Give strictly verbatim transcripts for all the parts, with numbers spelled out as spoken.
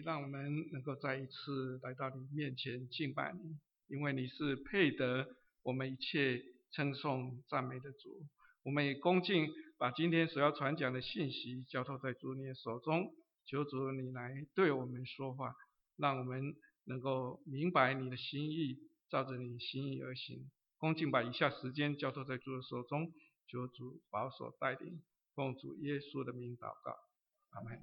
让我们能够再一次来到你面前敬拜你，因为你是配得我们一切称颂赞美的主。我们也恭敬把今天所要传讲的信息交托在主你的手中，求主你来对我们说话，让我们能够明白你的心意，照着你的心意而行。恭敬把以下时间交托在主的手中，求主保守带领，奉主耶稣的名祷告，阿们。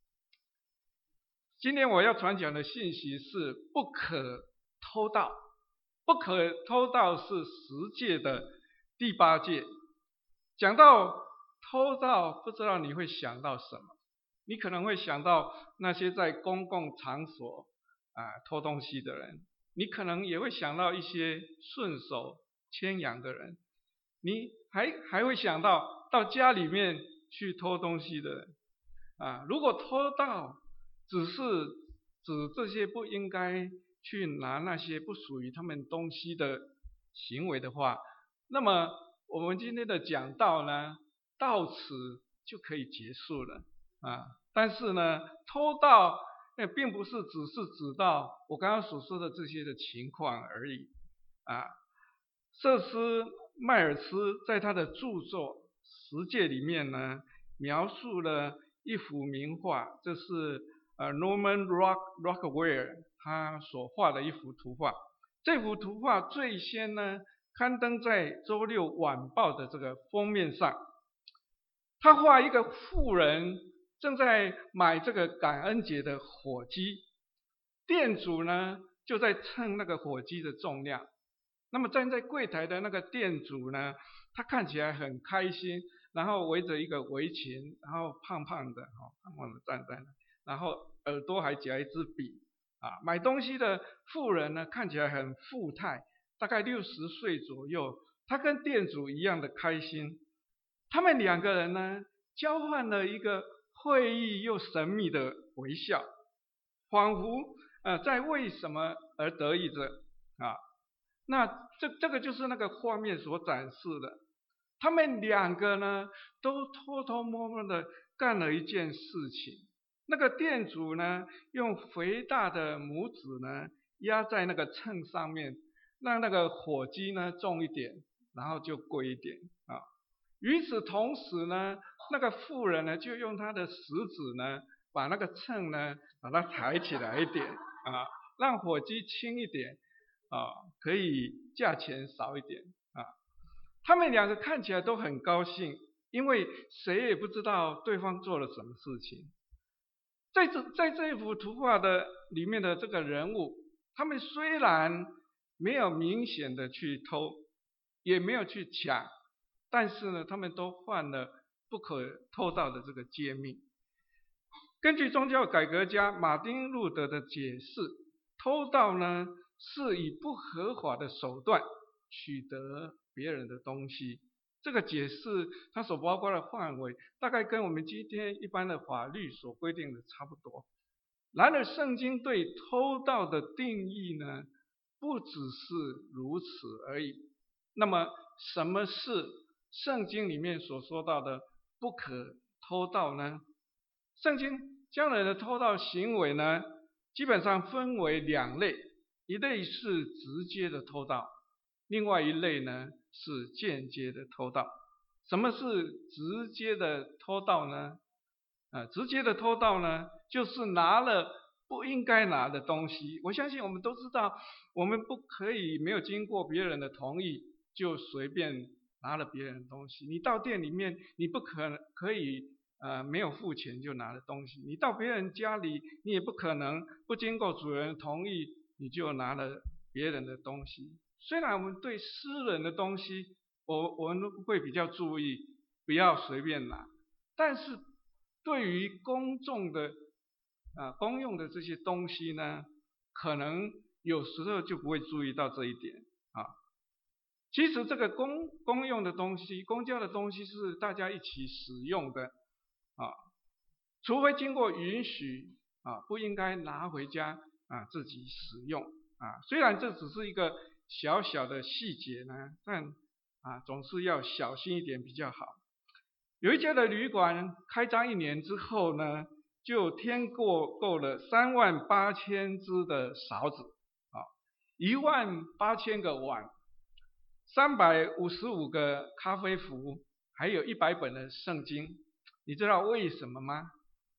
今天我要传讲的信息是不可偷盗。不可偷盗是十诫的第八诫。讲到偷盗，不知道你会想到什么？你可能会想到那些在公共场所啊偷东西的人，你可能也会想到一些顺手牵羊的人，你还还会想到到家里面去偷东西的人啊。如果偷盗只是指这些不应该去拿那些不属于他们东西的行为的话，那么我们今天的讲道呢，到此就可以结束了啊。但是呢，偷盗那并不是只是指到我刚刚所说的这些的情况而已啊。瑟斯迈尔斯在他的著作《十诫》里面呢，描述了一幅名画，这是呃 Norman Rock Rockwell 他所画的一幅图画。这幅图画最先呢刊登在周六晚报的这个封面上。他画一个妇人正在买这个感恩节的火鸡，店主呢就在称那个火鸡的重量。那么站在柜台的那个店主呢，他看起来很开心，然后围着一个围裙，然后胖胖的，胖胖的站在那，然后耳朵还夹一支笔啊。买东西的妇人呢，看起来很富态，大概六十岁左右，他跟店主一样的开心。他们两个人呢，交换了一个会意又神秘的微笑，仿佛呃在为什么而得意着啊。那这这个就是那个画面所展示的，他们两个呢都偷偷摸摸的干了一件事情。那个店主呢，用肥大的拇指呢压在那个秤上面，让那个火鸡呢重一点，然后就贵一点啊。与此同时呢，那个妇人呢就用她的食指呢把那个秤呢把它抬起来一点啊，让火鸡轻一点啊，可以价钱少一点啊。他们两个看起来都很高兴，因为谁也不知道对方做了什么事情。在这在这一幅图画的里面的这个人物，他们虽然没有明显的去偷，也没有去抢，但是呢，他们都犯了不可偷盗的这个诫命。根据宗教改革家马丁路德的解释，偷盗呢是以不合法的手段取得别人的东西。这个解释它所包括的范围大概跟我们今天一般的法律所规定的差不多。然而圣经对偷盗的定义呢，不只是如此而已。那么什么是圣经里面所说到的不可偷盗呢？圣经将人的偷盗行为呢，基本上分为两类，一类是直接的偷盗，另外一类呢是间接的偷盗。什么是直接的偷盗呢？啊，直接的偷盗呢，就是拿了不应该拿的东西。我相信我们都知道，我们不可以没有经过别人的同意就随便拿了别人的东西。你到店里面，你不可可以呃没有付钱就拿了东西。你到别人家里，你也不可能不经过主人同意你就拿了别人的东西。虽然我们对私人的东西，我我们会比较注意，不要随便拿，但是对于公众的啊公用的这些东西呢，可能有时候就不会注意到这一点啊。其实这个公公用的东西，公交的东西是大家一起使用的啊，除非经过允许啊，不应该拿回家啊自己使用啊。虽然这只是一个小小的细节呢，但啊总是要小心一点比较好。有一家的旅馆开张一年之后呢， 就添购购了三万八千只的勺子啊，一万八千个碗，三百五十五个咖啡壶，还有一百本的圣经。你知道为什么吗？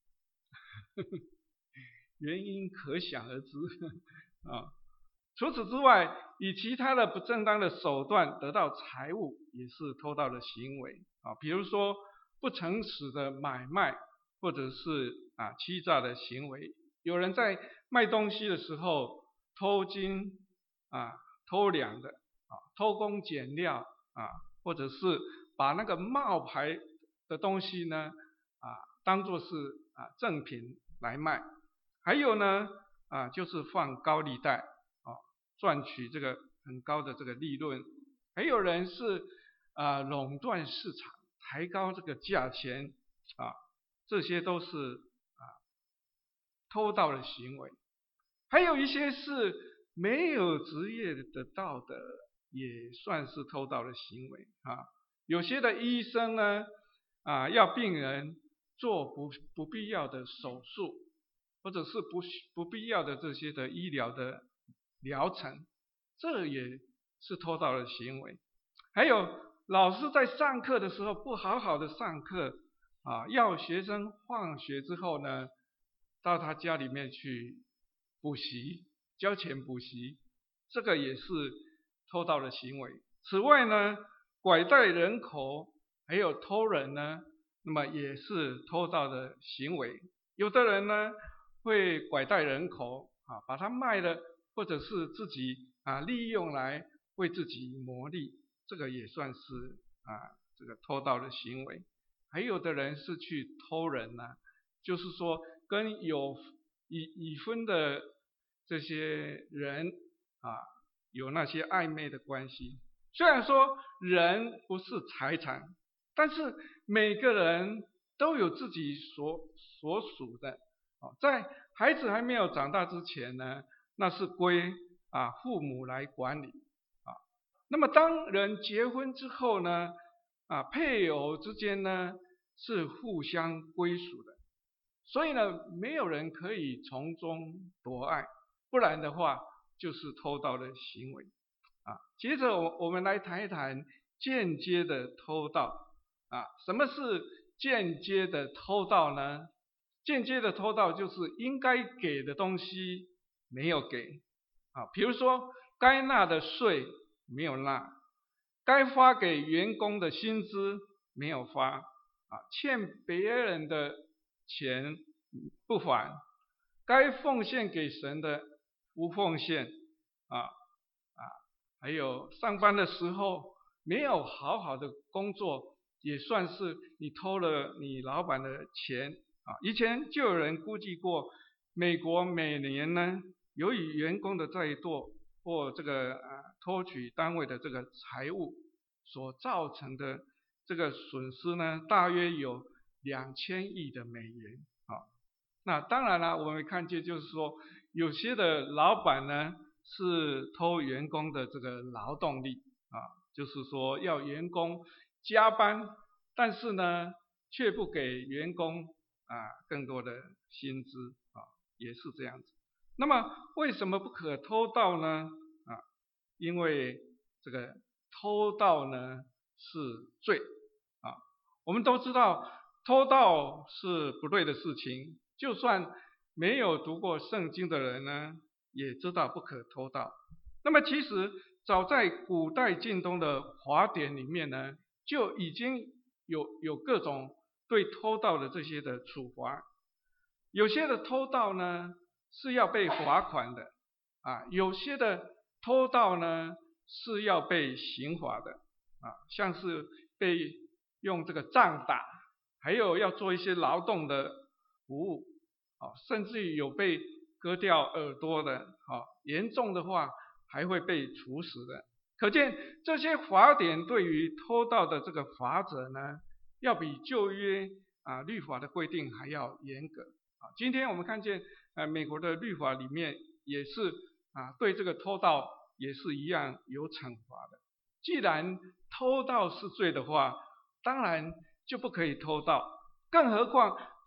原因可想而知啊。除此之外，以其他的不正当的手段得到财物，也是偷盗的行为啊。比如说不诚实的买卖，或者是啊欺诈的行为。有人在卖东西的时候偷斤啊、偷两的啊、偷工减料啊，或者是把那个冒牌的东西呢啊当作是啊正品来卖。还有呢啊就是放高利贷啊，赚取这个很高的这个利润。还有人是啊垄断市场，抬高这个价钱啊，这些都是啊偷盗的行为。还有一些是没有职业的道德，也算是偷盗的行为啊。有些的医生呢啊要病人做不不必要的手术，或者是不不必要的这些的医疗的疗程，这也是偷盗的行为。还有老师在上课的时候不好好的上课啊，要学生放学之后呢到他家里面去补习，交钱补习，这个也是偷盗的行为。此外呢，拐带人口还有偷人呢，那么也是偷盗的行为。有的人呢会拐带人口啊，把它卖了，或者是自己啊利用来为自己谋利，这个也算是啊这个偷盗的行为。还有的人是去偷人呢、啊，就是说跟有已已婚的这些人啊有那些暧昧的关系。虽然说人不是财产，但是每个人都有自己所所属的啊，在孩子还没有长大之前呢，那是归啊父母来管理啊。那么当人结婚之后呢，啊配偶之间呢是互相归属的，所以呢没有人可以从中夺爱，不然的话就是偷盗的行为啊。接着我我们来谈一谈间接的偷盗啊。什么是间接的偷盗呢？间接的偷盗就是应该给的东西没有给啊，比如说该纳的税没有纳，该发给员工的薪资没有发啊，欠别人的钱不还，该奉献给神的不奉献啊啊，还有上班的时候没有好好的工作，也算是你偷了你老板的钱啊。以前就有人估计过，美国每年呢，由于员工的怠惰或这个啊偷取单位的这个财物所造成的这个损失呢，大约有两千亿的美元啊。那当然了，我们看见就是说，有些的老板呢是偷员工的这个劳动力啊，就是说要员工加班，但是呢却不给员工啊更多的薪资啊，也是这样子。那么为什么不可偷盗呢？啊，因为这个偷盗呢是罪啊。我们都知道偷盗是不对的事情，就算没有读过圣经的人呢，也知道不可偷盗。那么其实早在古代近东的法典里面呢，就已经有有各种对偷盗的这些的处罚。有些的偷盗呢是要被罚款的啊，有些的偷盗呢是要被刑罚的啊，像是被用这个杖打，还有要做一些劳动的服务啊，甚至于有被割掉耳朵的啊，严重的话还会被处死的。可见这些法典对于偷盗的这个罚则呢，要比旧约啊律法的规定还要严格啊。今天我们看见呃美国的律法里面也是啊对这个偷盗也是一样有惩罚的。既然偷盗是罪的话，当然就不可以偷盗，更何况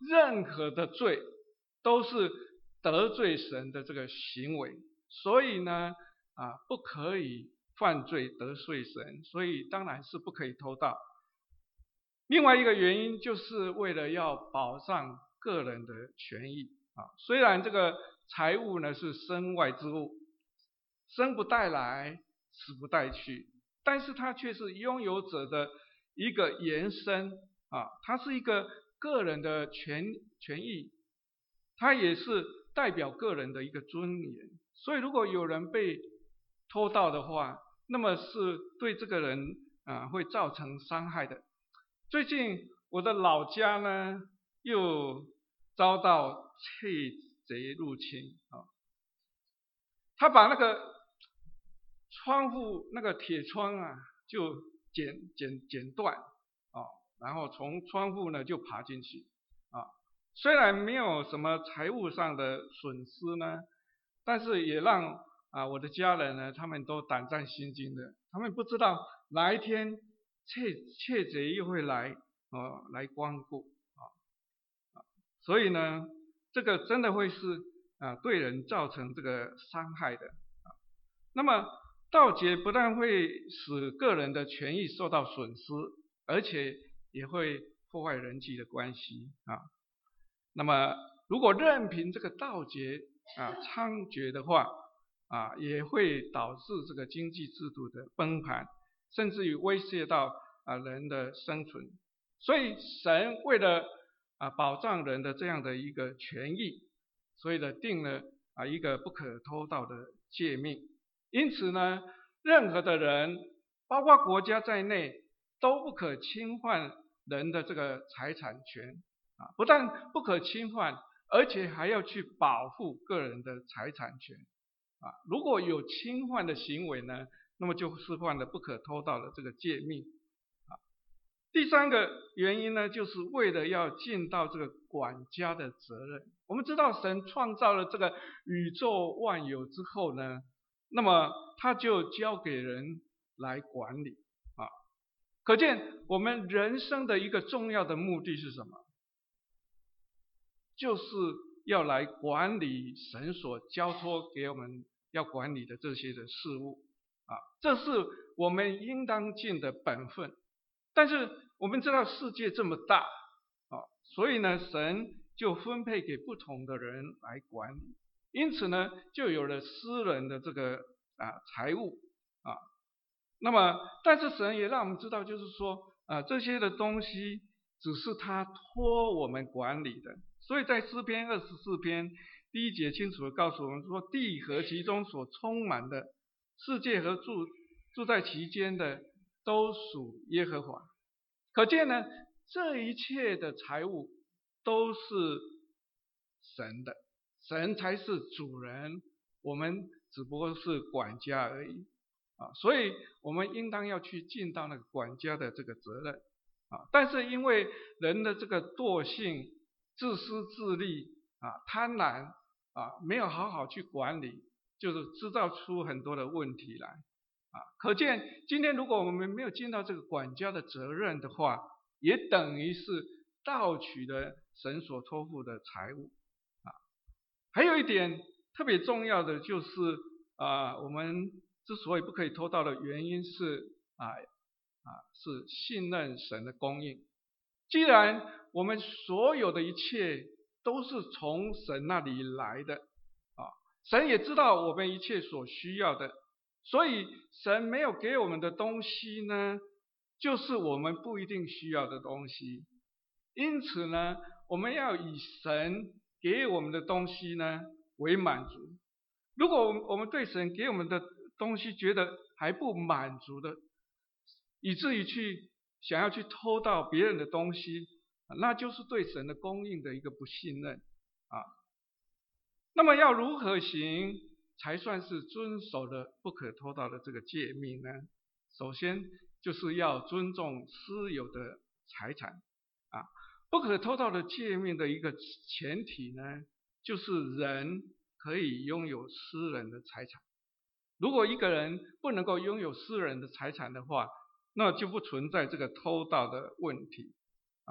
任何的罪都是得罪神的这个行为，所以呢啊不可以犯罪得罪神，所以当然是不可以偷盗。另外一个原因就是为了要保障个人的权益啊，虽然这个财物呢是身外之物，生不带来，死不带去，但是它却是拥有者的一个延伸啊，它是一个个人的权权益，它也是代表个人的一个尊严。所以如果有人被偷盗的话，那么是对这个人啊会造成伤害的。最近我的老家呢又遭到窃贼入侵啊，他把那个窗户那个铁窗啊就剪剪剪断啊，然后从窗户呢就爬进去啊，虽然没有什么财务上的损失呢，但是也让啊我的家人呢他们都胆战心惊的，他们不知道哪一天窃窃贼又会来呃来光顾啊，所以呢这个真的会是啊对人造成这个伤害的啊。那么盗劫不但会使个人的权益受到损失，而且也会破坏人际的关系啊。那么如果任凭这个盗劫啊猖獗的话啊，也会导致这个经济制度的崩盘，甚至于威胁到啊人的生存。所以神为了啊保障人的这样的一个权益，所以呢定了啊一个不可偷盗的诫命。因此呢，任何的人，包括国家在内，都不可侵犯人的这个财产权啊，不但不可侵犯，而且还要去保护个人的财产权啊。如果有侵犯的行为呢，那么就是犯了不可偷盗的这个诫命啊。第三个原因呢，就是为了要尽到这个管家的责任。我们知道神创造了这个宇宙万有之后呢，那么他就交给人来管理啊。可见我们人生的一个重要的目的是什么？就是要来管理神所交托给我们要管理的这些的事物啊，这是我们应当尽的本分。但是我们知道世界这么大啊，所以呢，神就分配给不同的人来管理。因此呢，就有了私人的这个啊财务啊。那么，但是神也让我们知道，就是说啊这些的东西只是他托我们管理的。所以在诗篇二十四篇第一节清楚的告诉我们说，地和其中所充满的，世界和住住在其间的，都属耶和华。可见呢，这一切的财物都是神的。神才是主人，我们只不过是管家而已啊，所以我们应当要去尽到那个管家的这个责任啊。但是因为人的这个惰性、自私自利啊、贪婪啊，没有好好去管理，就是制造出很多的问题来啊。可见今天如果我们没有尽到这个管家的责任的话，也等于是盗取了神所托付的财物。还有一点特别重要的就是啊，我们之所以不可以偷盗的原因是啊啊是信任神的供应。既然我们所有的一切都是从神那里来的啊，神也知道我们一切所需要的，所以神没有给我们的东西呢，就是我们不一定需要的东西。因此呢，我们要以神给我们的东西呢为满足。如果我们对神给我们的东西觉得还不满足的，以至于去想要去偷盗别人的东西，那就是对神的供应的一个不信任啊。那么要如何行才算是遵守了不可偷盗的这个诫命呢？首先就是要尊重私有的财产啊。不可偷盗的诫命的一个前提呢，就是人可以拥有私人的财产。如果一个人不能够拥有私人的财产的话，那就不存在这个偷盗的问题啊。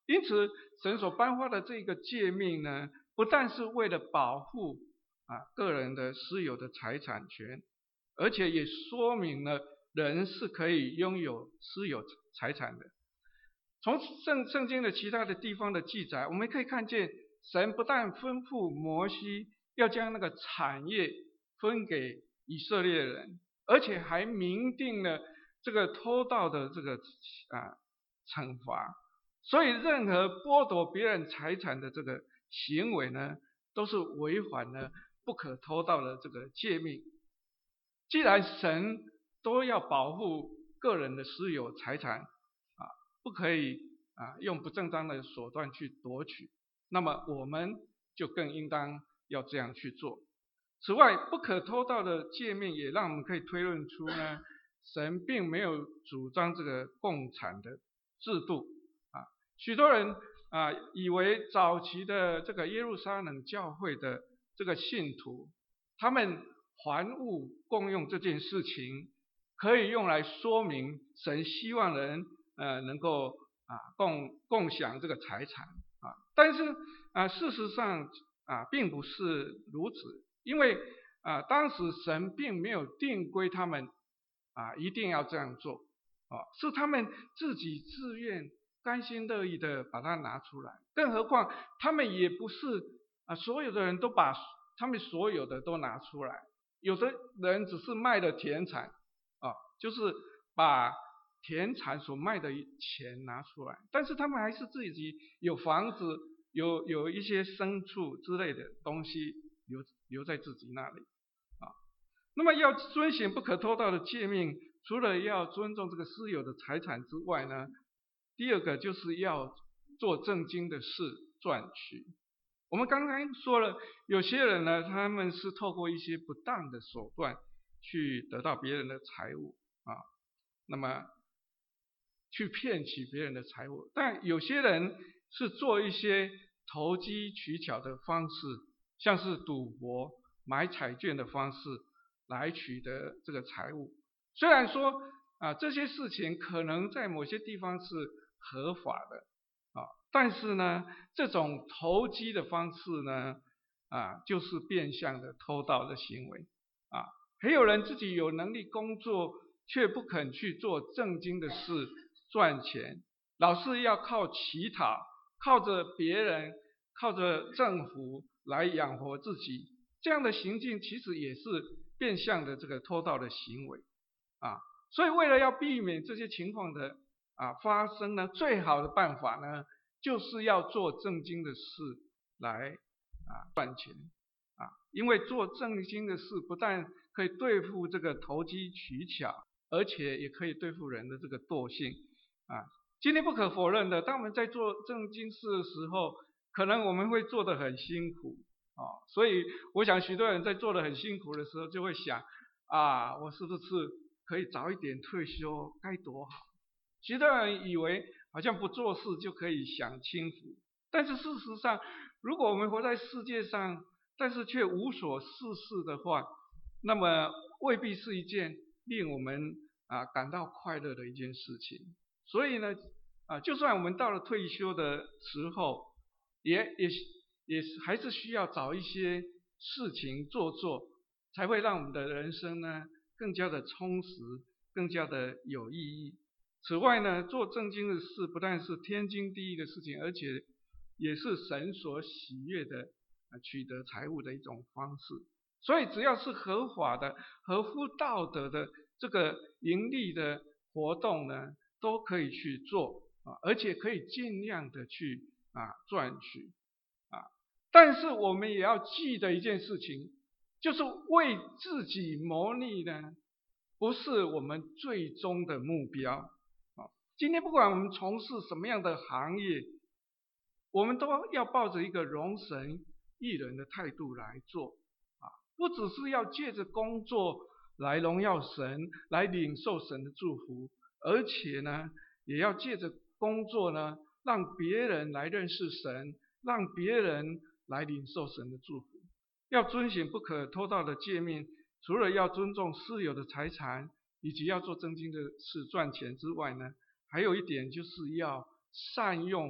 因此，神所颁发的这个诫命呢，不但是为了保护啊个人的私有的财产权，而且也说明了人是可以拥有私有财产的。从圣圣经的其他的地方的记载，我们可以看见，神不但吩咐摩西要将那个产业分给以色列人，而且还明定了这个偷盗的这个啊惩罚。所以，任何剥夺别人财产的这个行为呢，都是违反了不可偷盗的这个诫命。既然神都要保护个人的私有财产啊，不可以啊用不正当的手段去夺取，那么我们就更应当要这样去做。此外，不可偷盗的诫命也让我们可以推论出呢，神并没有主张这个共产的制度啊。许多人啊以为早期的这个耶路撒冷教会的这个信徒，他们还物共用这件事情，可以用来说明神希望人呃能够啊共共享这个财产啊。但是啊事实上啊并不是如此，因为啊当时神并没有定规他们啊一定要这样做啊，是他们自己自愿甘心乐意的把它拿出来。更何况他们也不是啊所有的人都把他们所有的都拿出来。有的人只是卖了田产啊，就是把田产所卖的钱拿出来，但是他们还是自己有房子，有有一些牲畜之类的东西留留在自己那里啊。那么要遵循不可偷盗的诫命，除了要尊重这个私有的财产之外呢，第二个就是要做正经的事赚取。我们刚才说了，有些人呢，他们是透过一些不当的手段去得到别人的财物啊，那么去骗取别人的财物。但有些人是做一些投机取巧的方式，像是赌博、买彩券的方式来取得这个财物。虽然说啊，这些事情可能在某些地方是合法的。啊，但是呢，这种投机的方式呢，啊，就是变相的偷盗的行为啊。还有人自己有能力工作，却不肯去做正经的事赚钱，老是要靠乞讨，靠着别人，靠着政府来养活自己，这样的行径其实也是变相的这个偷盗的行为啊。所以为了要避免这些情况的啊，发生呢，最好的办法呢，就是要做正经的事来啊赚钱啊，因为做正经的事不但可以对付这个投机取巧，而且也可以对付人的这个惰性啊。今天不可否认的，当我们在做正经事的时候，可能我们会做得很辛苦啊，所以我想许多人在做得很辛苦的时候，就会想啊，我是不是可以早一点退休，该多好。许多人以为好像不做事就可以享清福，但是事实上，如果我们活在世界上，但是却无所事事的话，那么未必是一件令我们啊感到快乐的一件事情。所以呢，啊，就算我们到了退休的时候，也也也还是需要找一些事情做做，才会让我们的人生呢更加的充实，更加的有意义。此外呢，做正经的事不但是天经地义的事情，而且也是神所喜悦的取得财物的一种方式。所以只要是合法的、合乎道德的这个盈利的活动呢，都可以去做啊，而且可以尽量的去啊赚取啊。但是我们也要记得一件事情，就是为自己谋利呢，不是我们最终的目标。今天不管我们从事什么样的行业，我们都要抱着一个容神益人的态度来做啊，不只是要借着工作来荣耀神，来领受神的祝福，而且呢，也要借着工作呢，让别人来认识神，让别人来领受神的祝福。要遵循不可偷盗的诫命，除了要尊重私有的财产，以及要做正经的事赚钱之外呢，还有一点就是要善用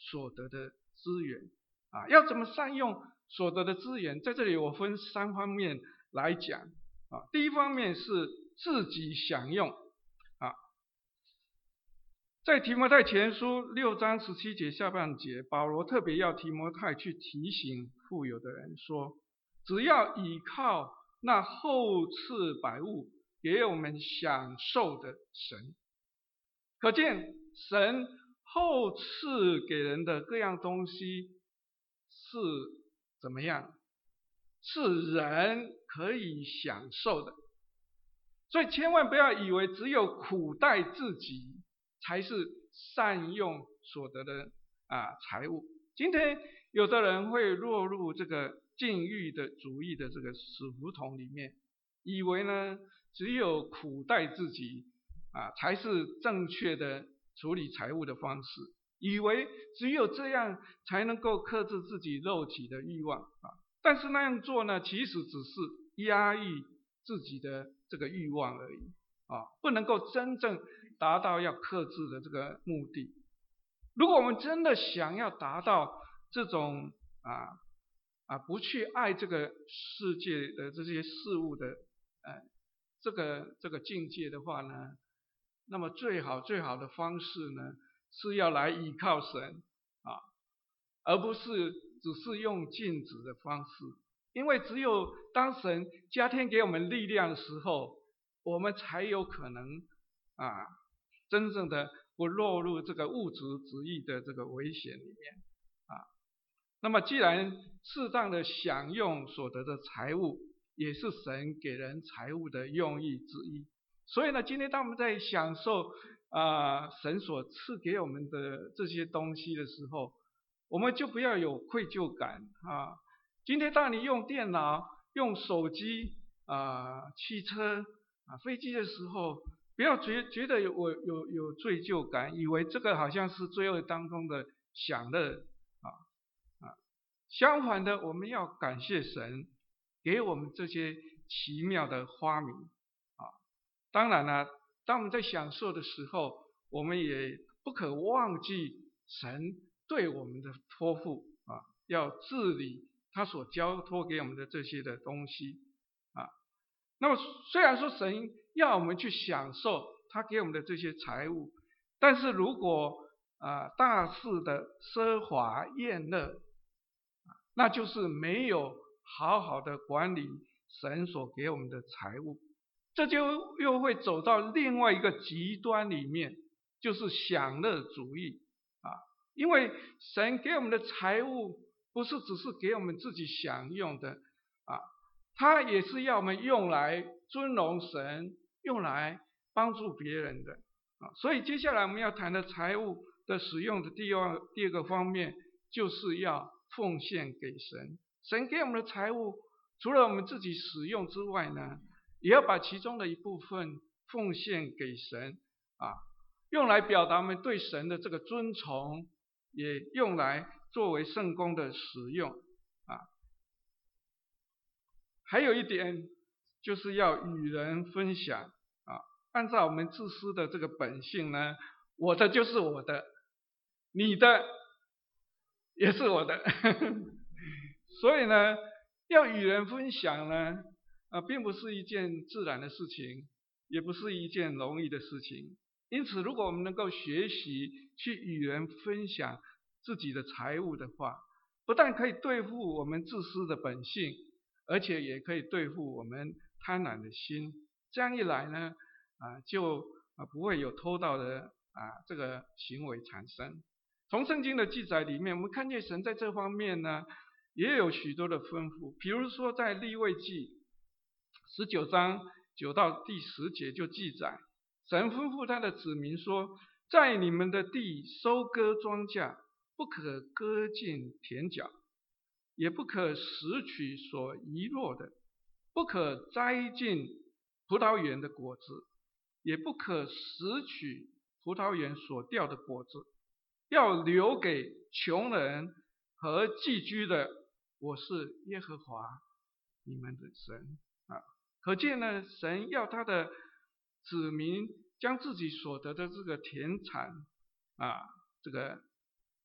所得的资源啊，要怎么善用所得的资源？在这里我分三方面来讲啊。第一方面是自己享用啊，在提摩太前书六章十七节下半节，保罗特别要提摩太去提醒富有的人说，只要倚靠那厚赐百物给我们享受的神。可见神厚赐给人的各样东西是怎么样？是人可以享受的。所以千万不要以为只有苦待自己才是善用所得的啊财物。今天有的人会落入这个禁欲的主义的这个死胡同里面，以为呢只有苦待自己啊才是正确的处理财物的方式，以为只有这样才能够克制自己肉体的欲望啊。但是那样做呢，其实只是压抑自己的这个欲望而已啊，不能够真正达到要克制的这个目的。如果我们真的想要达到这种啊啊不去爱这个世界的这些事物的呃这个这个境界的话呢，那么最好最好的方式呢，是要来依靠神啊，而不是只是用禁止的方式。因为只有当神加添给我们力量的时候，我们才有可能啊真正的不落入这个物质主义的这个危险里面啊。那么既然适当的享用所得的财物，也是神给人财物的用意之一。所以呢，今天当我们在享受啊、呃、神所赐给我们的这些东西的时候，我们就不要有愧疚感啊。今天当你用电脑、用手机啊、呃、汽车啊、飞机的时候，不要觉觉得有我有有罪疚感，以为这个好像是罪恶当中的享乐啊啊。相反的，我们要感谢神给我们这些奇妙的发明啊。当然了，当我们在享受的时候，我们也不可忘记神对我们的托付啊，要治理他所交托给我们的这些的东西啊。那么虽然说神要我们去享受他给我们的这些财物，但是如果啊大肆的奢华宴乐，那就是没有好好的管理神所给我们的财物，这就又会走到另外一个极端里面，就是享乐主义啊。因为神给我们的财物不是只是给我们自己享用的啊，他也是要我们用来尊荣神，用来帮助别人的啊。所以接下来我们要谈的财物的使用的第二第二个方面，就是要奉献给神。神给我们的财物，除了我们自己使用之外呢，也要把其中的一部分奉献给神啊，用来表达我们对神的这个尊崇，也用来作为圣工的使用啊。还有一点就是要与人分享啊，按照我们自私的这个本性呢，我的就是我的，你的也是我的所以呢，要与人分享呢啊，并不是一件自然的事情，也不是一件容易的事情。因此如果我们能够学习去与人分享自己的财物的话，不但可以对付我们自私的本性，而且也可以对付我们贪婪的心。这样一来呢啊，就啊不会有偷盗的啊这个行为产生。从圣经的记载里面，我们看见神在这方面呢也有许多的吩咐。比如说在利未记十九章九到第十节就记载，神吩咐他的子民说，在你们的地收割庄稼，不可割尽田角，也不可拾取所遗落的，不可摘尽葡萄园的果子，也不可拾取葡萄园所掉的果子，要留给穷人和寄居的，我是耶和华你们的神啊。可见呢，神要他的子民将自己所得的这个田产啊，这个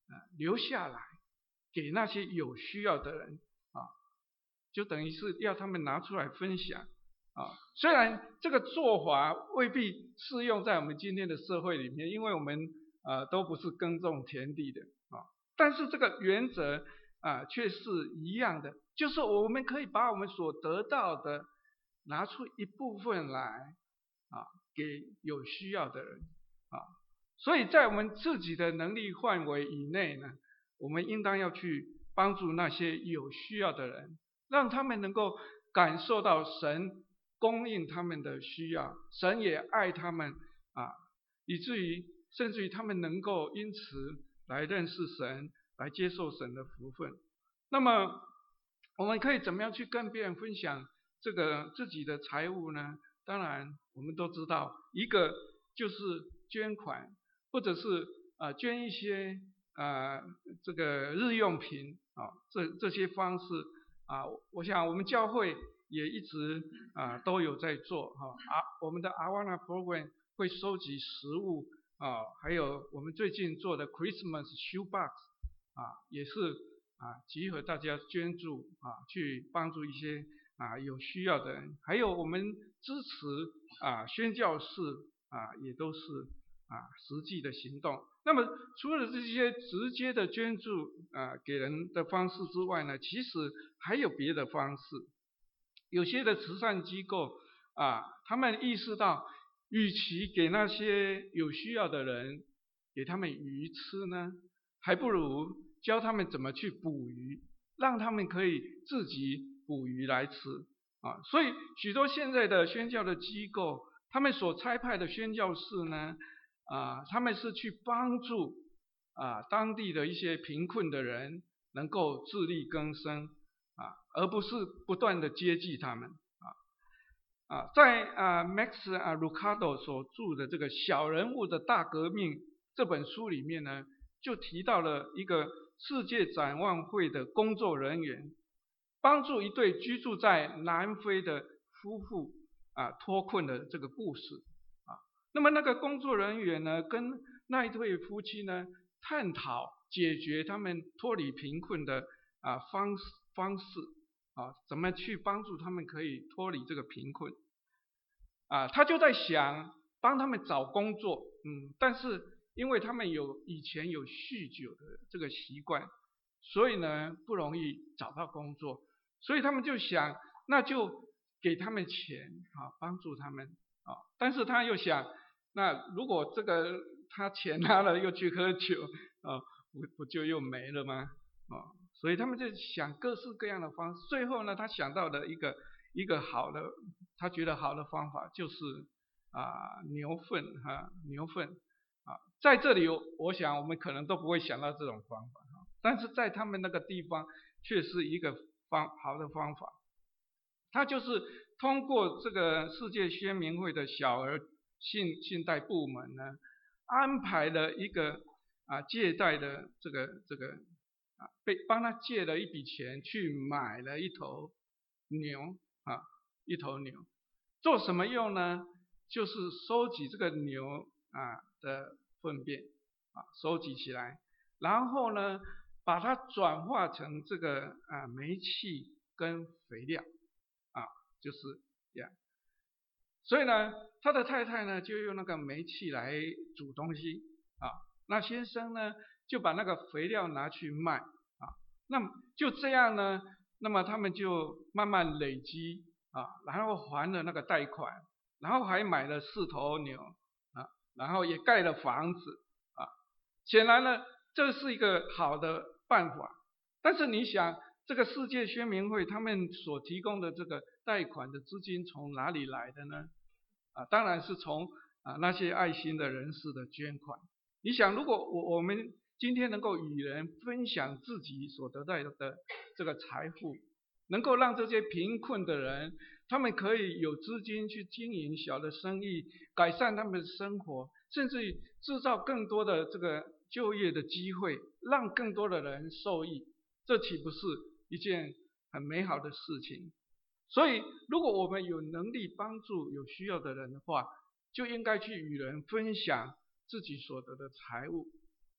留下来给那些有需要的人啊，就等于是要他们拿出来分享啊。虽然这个做法未必适用在我们今天的社会里面，因为我们呃都不是耕种田地的啊，但是这个原则啊却是一样的，就是我们可以把我们所得到的拿出一部分来啊给有需要的人啊。所以在我们自己的能力范围以内呢，我们应当要去帮助那些有需要的人，让他们能够感受到神供应他们的需要，神也爱他们啊，以至于甚至于他们能够因此来认识神，来接受神的福分。那么我们可以怎么样去跟别人分享这个自己的财物呢？当然我们都知道，一个就是捐款，或者是啊、呃、捐一些啊、呃、这个日用品啊，这这些方式啊，我想我们教会也一直啊都有在做哈啊，我们的 Awana Program 会收集食物啊，还有我们最近做的 Christmas Shoebox 啊，也是啊集合大家捐助啊，去帮助一些啊有需要的人，还有我们支持啊宣教士啊，也都是啊实际的行动。那么除了这些直接的捐助啊给人的方式之外呢，其实还有别的方式。有些的慈善机构啊，他们意识到，与其给那些有需要的人给他们鱼吃呢，还不如教他们怎么去捕鱼，让他们可以自己捕鱼来吃啊。所以许多现在的宣教的机构，他们所差派的宣教士呢，啊，他们是去帮助啊当地的一些贫困的人能够自力更生啊，而不是不断的接济他们啊啊，在啊 Max 啊 Lucado 所著的这个《小人物的大革命》这本书里面呢，就提到了一个世界展望会的工作人员帮助一对居住在南非的夫妇啊脱困的这个故事啊。那么那个工作人员呢，跟那一对夫妻呢探讨解决他们脱离贫困的啊方式方式啊，怎么去帮助他们可以脱离这个贫困啊？他就在想帮他们找工作，嗯，但是因为他们有以前有酗酒的这个习惯，所以呢不容易找到工作，所以他们就想，那就给他们钱啊，帮助他们啊。但是他又想，那如果这个他钱拿了又去喝酒啊，不不就又没了吗？啊。所以他们就想各式各样的方式，最后呢，他想到的一个一个好的，他觉得好的方法就是啊牛粪哈、啊、牛粪啊，在这里我想我们可能都不会想到这种方法啊，但是在他们那个地方却是一个方好的方法，他就是通过这个世界宣明会的小儿信信贷部门呢，安排了一个啊借贷的这个这个。啊，被帮他借了一笔钱去买了一头牛啊，一头牛，做什么用呢？就是收集这个牛啊的粪便啊，收集起来，然后呢，把它转化成这个啊煤气跟肥料啊，就是这样。所以呢，他的太太呢就用那个煤气来煮东西啊，那先生呢就把那个肥料拿去卖啊，那么就这样呢，那么他们就慢慢累积啊，然后还了那个贷款，然后还买了四头牛啊，然后也盖了房子啊。显然呢，这是一个好的办法。但是你想，这个世界宣明会他们所提供的这个贷款的资金从哪里来的呢？啊，当然是从啊那些爱心的人士的捐款。你想，如果我我们今天能够与人分享自己所得到的这个财富，能够让这些贫困的人，他们可以有资金去经营小的生意，改善他们的生活，甚至于制造更多的这个就业的机会，让更多的人受益，这岂不是一件很美好的事情？所以如果我们有能力帮助有需要的人的话，就应该去与人分享自己所得的财物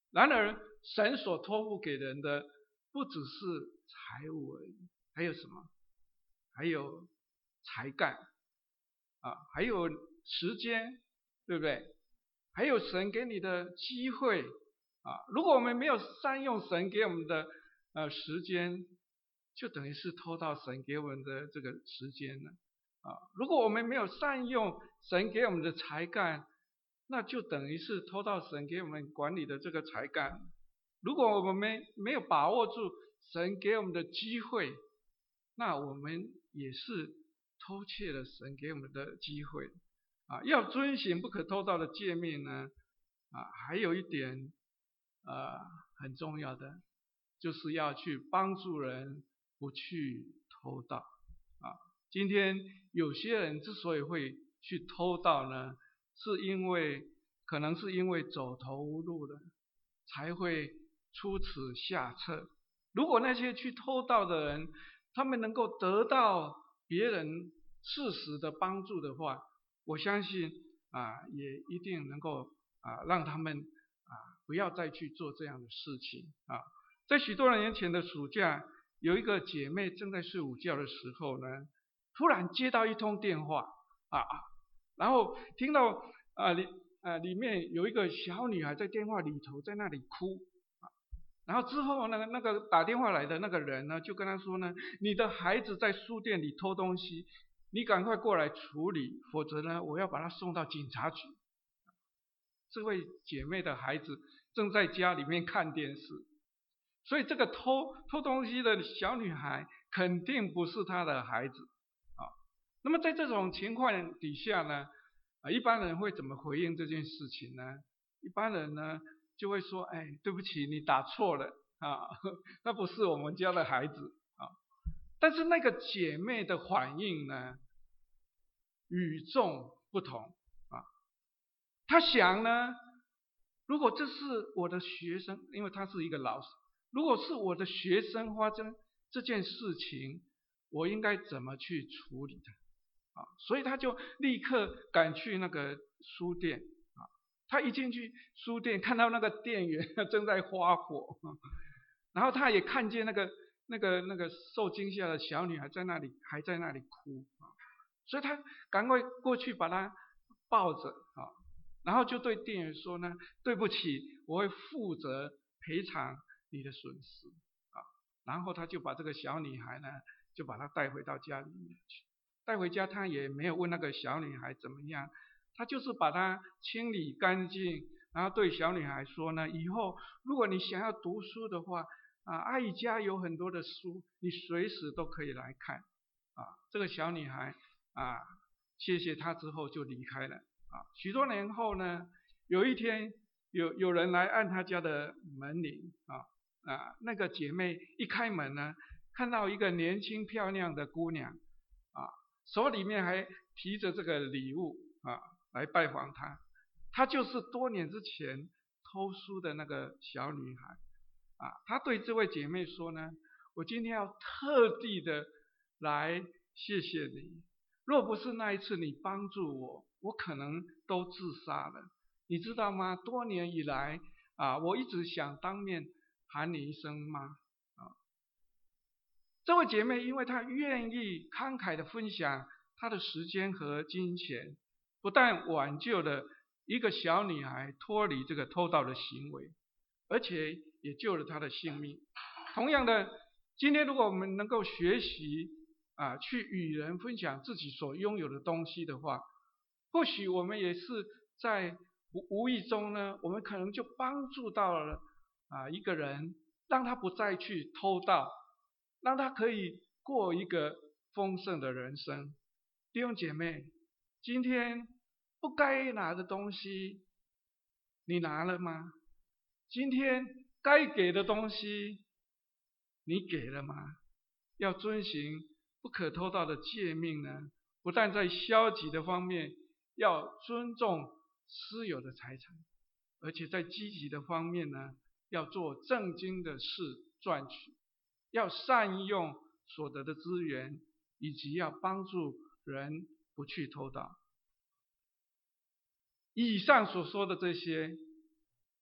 然而，神所托付给人的不只是财物而已，还有什么？还有才干啊，还有时间，对不对？还有神给你的机会啊。如果我们没有善用神给我们的呃时间，就等于是偷到神给我们的这个时间了啊。如果我们没有善用神给我们的才干，那就等于是偷到神给我们管理的这个才干。如果我们没没有把握住神给我们的机会，那我们也是偷窃了神给我们的机会啊。要遵行不可偷盗的诫命呢啊，还有一点呃很重要的，就是要去帮助人不去偷盗啊。今天有些人之所以会去偷盗呢，是因为可能是因为走投无路了，才会出此下策。如果那些去偷盗的人，他们能够得到别人适时的帮助的话，我相信啊，也一定能够啊让他们啊不要再去做这样的事情啊。在许多年前的暑假，有一个姐妹正在睡午觉的时候呢，突然接到一通电话啊，然后听到啊里啊里面有一个小女孩在电话里头在那里哭。然后之后那个那个打电话来的那个人呢，就跟他说呢，你的孩子在书店里偷东西，你赶快过来处理，否则呢，我要把他送到警察局。这位姐妹的孩子正在家里面看电视，所以这个偷偷东西的小女孩肯定不是她的孩子啊。那么在这种情况底下呢，啊，一般人会怎么回应这件事情呢？一般人呢，就会说，哎，对不起，你打错了啊，那不是我们家的孩子啊。但是那个姐妹的反应呢，与众不同啊。她想呢，如果这是我的学生，因为她是一个老师，如果是我的学生发生这件事情，我应该怎么去处理它啊？所以她就立刻赶去那个书店。他一进去书店，看到那个店员正在发火，然后他也看见那个那个那个受惊吓的小女孩在那里还在那里哭啊，所以他赶快过去把她抱着啊，然后就对店员说呢：“对不起，我会负责赔偿你的损失啊。”然后他就把这个小女孩呢，就把她带回到家里面去。带回家，他也没有问那个小女孩怎么样。他就是把它清理干净，然后对小女孩说呢，以后如果你想要读书的话，啊，阿姨家有很多的书，你随时都可以来看。啊，这个小女孩啊，谢谢他之后就离开了。啊，许多年后呢，有一天有有人来按他家的门铃，啊啊，那个姐妹一开门呢，看到一个年轻漂亮的姑娘，啊，手里面还提着这个礼物啊。来拜访他，她就是多年之前偷书的那个小女孩啊。她对这位姐妹说呢：“我今天要特地的来谢谢你，若不是那一次你帮助我，我可能都自杀了。你知道吗？多年以来啊，我一直想当面喊你一声妈啊。”这位姐妹因为她愿意慷慨的分享她的时间和金钱，不但挽救了一个小女孩脱离这个偷盗的行为，而且也救了她的性命。同样的，今天如果我们能够学习啊，去与人分享自己所拥有的东西的话，或许我们也是在无无意中呢，我们可能就帮助到了啊一个人，让他不再去偷盗，让他可以过一个丰盛的人生。弟兄姐妹，今天不该拿的东西，你拿了吗？今天该给的东西，你给了吗？要遵行不可偷盗的诫命呢，不但在消极的方面要尊重私有的财产，而且在积极的方面呢，要做正经的事赚取，要善用所得的资源，以及要帮助人不去偷盗。以上所说的这些，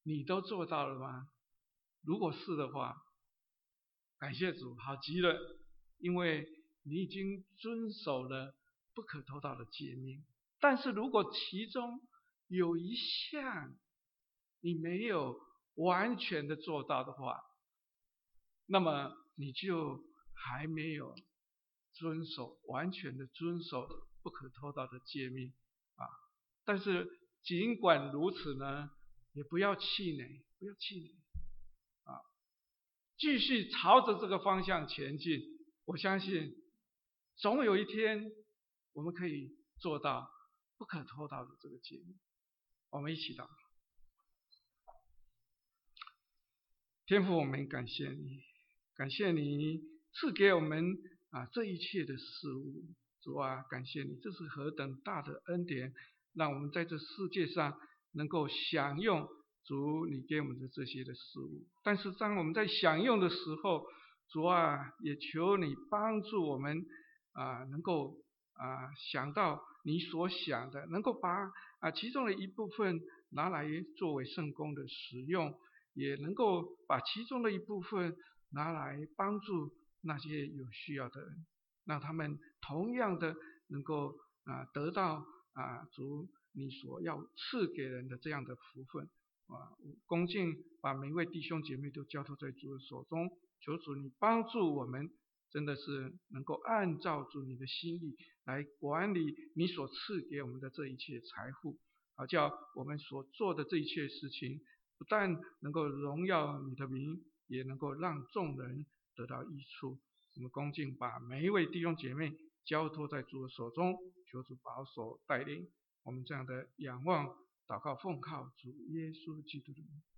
你都做到了吗？如果是的话，感谢主，好极了，因为你已经遵守了不可偷盗的诫命。但是如果其中有一项你没有完全的做到的话，那么你就还没有遵守完全的遵守不可偷盗的诫命啊。但是尽管如此呢，也不要气馁，不要气馁啊，继续朝着这个方向前进。我相信总有一天我们可以做到不可偷盗的这个诫命。我们一起祷告。天父，我们感谢你，感谢你赐给我们啊这一切的事物。主啊，感谢你，这是何等大的恩典，让我们在这世界上能够享用主你给我们的这些的事物。但是当我们在享用的时候，主啊，也求你帮助我们啊，能够啊想到你所想的，能够把啊其中的一部分拿来作为圣工的使用，也能够把其中的一部分拿来帮助那些有需要的人，让他们同样的能够啊得到啊主你所要赐给人的这样的福分啊。恭敬把每一位弟兄姐妹都交托在主的手中，求主你帮助我们，真的是能够按照主你的心意来管理你所赐给我们的这一切财富，好叫我们所做的这一切事情不但能够荣耀你的名，也能够让众人得到益处。我们恭敬把每一位弟兄姐妹交托在主的手中，求主保守带领我们这样的仰望祷告奉靠主耶稣基督的名。